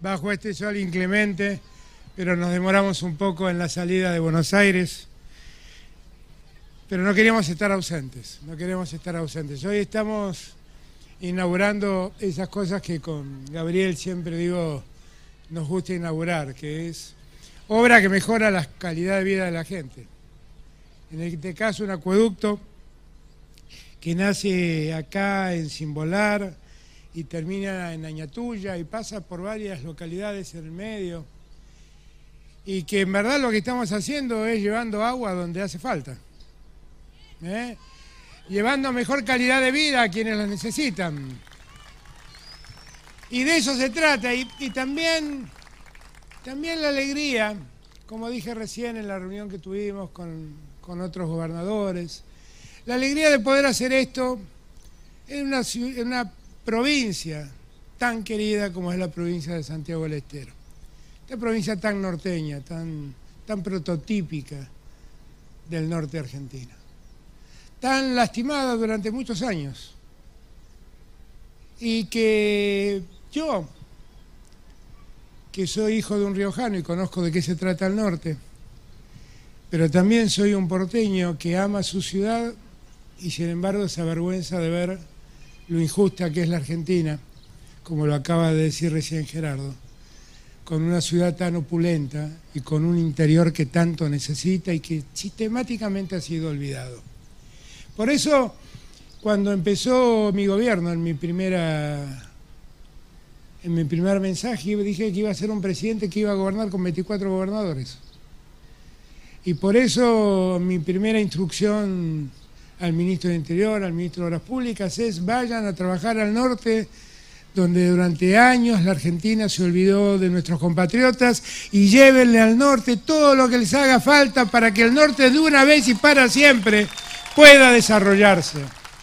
bajo este sol inclemente, pero nos demoramos un poco en la salida de Buenos Aires. Pero no queríamos estar ausentes, Hoy estamos inaugurando esas cosas que con Gabriel siempre digo nos gusta inaugurar, que es obra que mejora la calidad de vida de la gente. En este caso, un acueducto que nace acá en Cimbolar y termina en Añatuya y pasa por varias localidades en el medio, y que en verdad lo que estamos haciendo es llevando agua donde hace falta, llevando mejor calidad de vida a quienes la necesitan. Y de eso se trata, y también la alegría, como dije recién en la reunión que tuvimos con otros gobernadores, la alegría de poder hacer esto en una provincia tan querida como es la provincia de Santiago del Estero. Esta provincia tan norteña, tan prototípica del norte argentino. Tan lastimada durante muchos años. Y que yo, que soy hijo de un riojano y conozco de qué se trata el norte, pero también soy un porteño que ama su ciudad y sin embargo se avergüenza de ver lo injusta que es la Argentina, como lo acaba de decir recién Gerardo, con una ciudad tan opulenta y con un interior que tanto necesita y que sistemáticamente ha sido olvidado. Por eso, cuando empezó mi gobierno, en mi primer mensaje, dije que iba a ser un presidente que iba a gobernar con 24 gobernadores. Y por eso mi primera instrucción al ministro de Interior, al ministro de Obras Públicas, es vayan a trabajar al norte, donde durante años la Argentina se olvidó de nuestros compatriotas, y llévenle al norte todo lo que les haga falta para que el norte de una vez y para siempre pueda desarrollarse.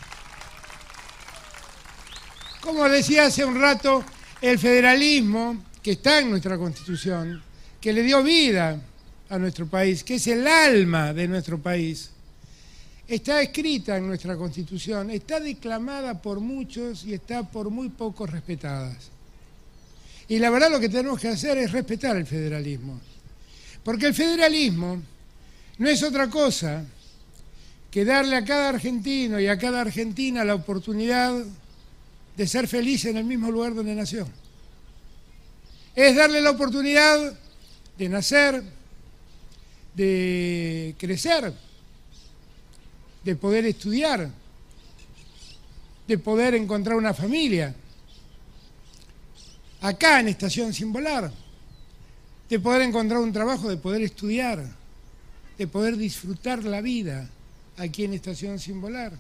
Como decía hace un rato, el federalismo que está en nuestra Constitución, que le dio vida a nuestro país, que es el alma de nuestro país, está escrita en nuestra Constitución, está declamada por muchos y está por muy pocos respetada. Y la verdad lo que tenemos que hacer es respetar el federalismo. Porque el federalismo no es otra cosa que darle a cada argentino y a cada argentina la oportunidad de ser feliz en el mismo lugar donde nació. Es darle la oportunidad de nacer, de crecer, de poder estudiar, de poder encontrar una familia, acá en Estación Cimbolar, de poder encontrar un trabajo, de poder estudiar, de poder disfrutar la vida aquí en Estación Cimbolar.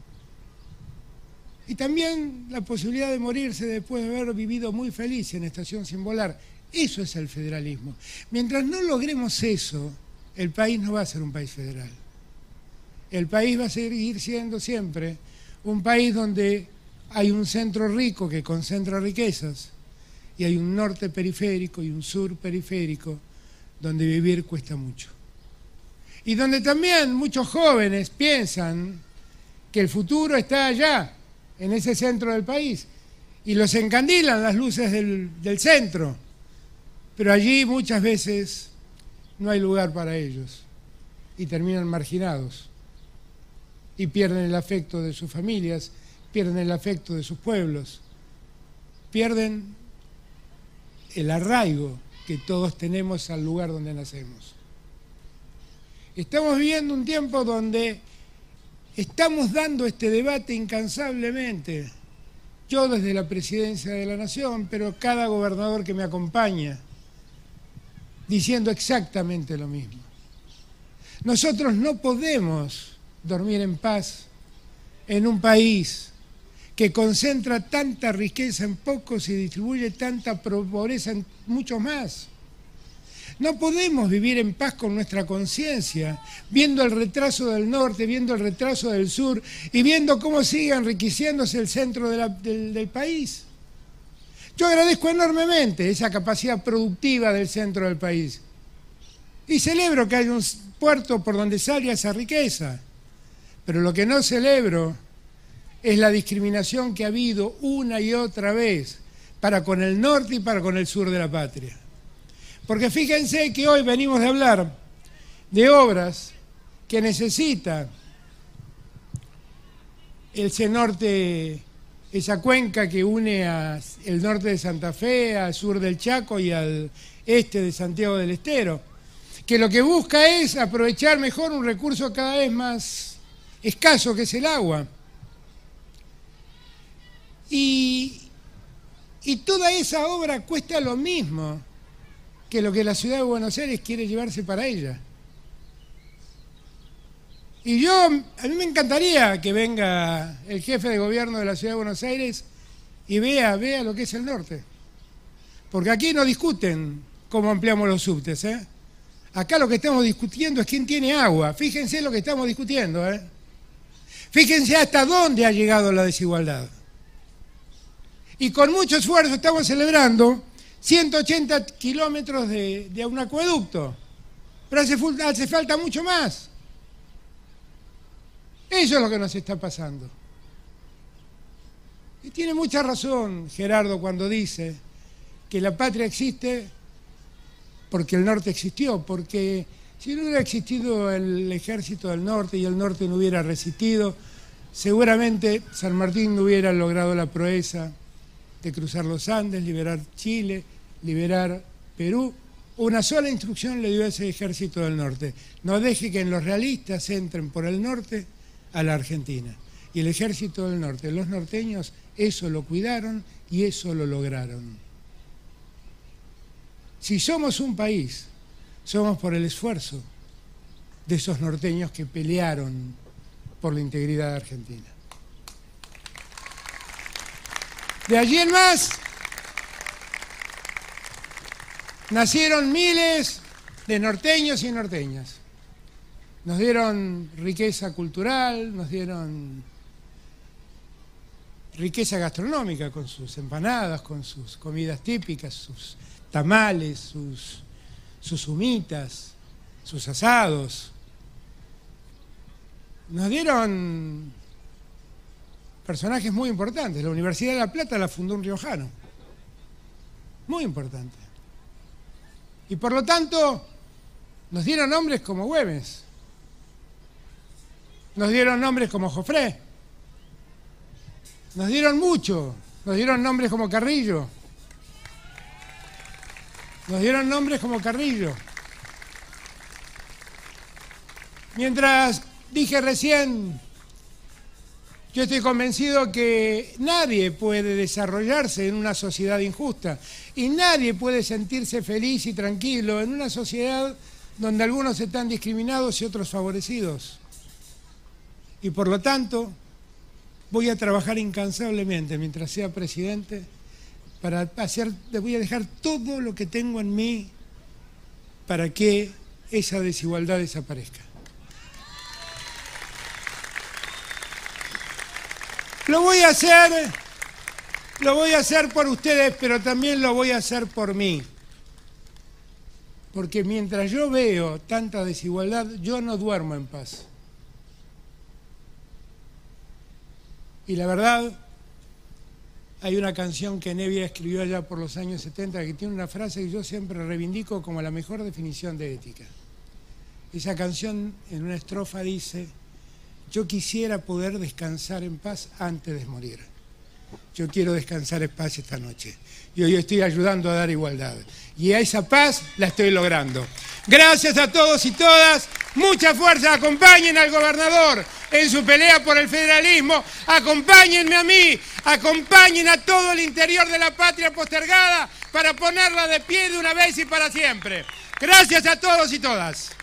Y también la posibilidad de morirse después de haber vivido muy feliz en Estación Cimbolar. Eso es el federalismo. Mientras no logremos eso, el país no va a ser un país federal. El país va a seguir siendo siempre un país donde hay un centro rico que concentra riquezas y hay un norte periférico y un sur periférico donde vivir cuesta mucho. Y donde también muchos jóvenes piensan que el futuro está allá, en ese centro del país, y los encandilan las luces del centro, pero allí muchas veces no hay lugar para ellos y terminan marginados y pierden el afecto de sus familias, pierden el afecto de sus pueblos, pierden el arraigo que todos tenemos al lugar donde nacemos. Estamos viviendo un tiempo donde estamos dando este debate incansablemente, yo desde la Presidencia de la Nación, pero cada gobernador que me acompaña, diciendo exactamente lo mismo. Nosotros no podemos dormir en paz en un país que concentra tanta riqueza en pocos y distribuye tanta pobreza en muchos más. No podemos vivir en paz con nuestra conciencia, viendo el retraso del norte, viendo el retraso del sur y viendo cómo sigue enriqueciéndose el centro del país. Yo agradezco enormemente esa capacidad productiva del centro del país y celebro que haya un puerto por donde salga esa riqueza, pero lo que no celebro es la discriminación que ha habido una y otra vez para con el norte y para con el sur de la patria. Porque fíjense que hoy venimos de hablar de obras que necesita ese norte, esa cuenca que une el norte de Santa Fe, al sur del Chaco y al este de Santiago del Estero, que lo que busca es aprovechar mejor un recurso cada vez más escaso que es el agua. Y toda esa obra cuesta lo mismo que lo que la ciudad de Buenos Aires quiere llevarse para ella. Y a mí me encantaría que venga el jefe de gobierno de la ciudad de Buenos Aires y vea lo que es el norte. Porque aquí no discuten cómo ampliamos los subtes, ¿eh? Acá lo que estamos discutiendo es quién tiene agua. Fíjense lo que estamos discutiendo, ¿eh? Fíjense hasta dónde ha llegado la desigualdad. Y con mucho esfuerzo estamos celebrando 180 kilómetros de un acueducto. Pero hace falta mucho más. Eso es lo que nos está pasando. Y tiene mucha razón Gerardo cuando dice que la patria existe porque el norte existió, porque si no hubiera existido el ejército del norte y el norte no hubiera resistido, seguramente San Martín no hubiera logrado la proeza de cruzar los Andes, liberar Chile, liberar Perú. Una sola instrucción le dio a ese ejército del norte: no deje que los realistas entren por el norte a la Argentina. Y el ejército del norte, los norteños, eso lo cuidaron y eso lo lograron. Si somos un país, somos por el esfuerzo de esos norteños que pelearon por la integridad de Argentina. De allí en más, nacieron miles de norteños y norteñas. Nos dieron riqueza cultural, nos dieron riqueza gastronómica con sus empanadas, con sus comidas típicas, sus tamales, sus humitas, sus asados. Nos dieron personajes muy importantes. La Universidad de La Plata la fundó un riojano. Muy importante. Y por lo tanto, nos dieron nombres como Güemes. Nos dieron nombres como Jofré. Nos dieron mucho. Nos dieron nombres como Carrillo. Nos dieron nombres como Carrillo. Mientras dije recién, yo estoy convencido que nadie puede desarrollarse en una sociedad injusta y nadie puede sentirse feliz y tranquilo en una sociedad donde algunos están discriminados y otros favorecidos. Y por lo tanto, voy a trabajar incansablemente mientras sea presidente voy a dejar todo lo que tengo en mí para que esa desigualdad desaparezca. Lo voy a hacer por ustedes, pero también lo voy a hacer por mí. Porque mientras yo veo tanta desigualdad, yo no duermo en paz. Y la verdad, hay una canción que Nevia escribió allá por los años 70 que tiene una frase que yo siempre reivindico como la mejor definición de ética. Esa canción en una estrofa dice: yo quisiera poder descansar en paz antes de morir. Yo quiero descansar en paz esta noche. Y hoy estoy ayudando a dar igualdad. Y a esa paz la estoy logrando. Gracias a todos y todas. Mucha fuerza. Acompañen al gobernador en su pelea por el federalismo. Acompáñenme a mí. Acompañen a todo el interior de la patria postergada para ponerla de pie de una vez y para siempre. Gracias a todos y todas.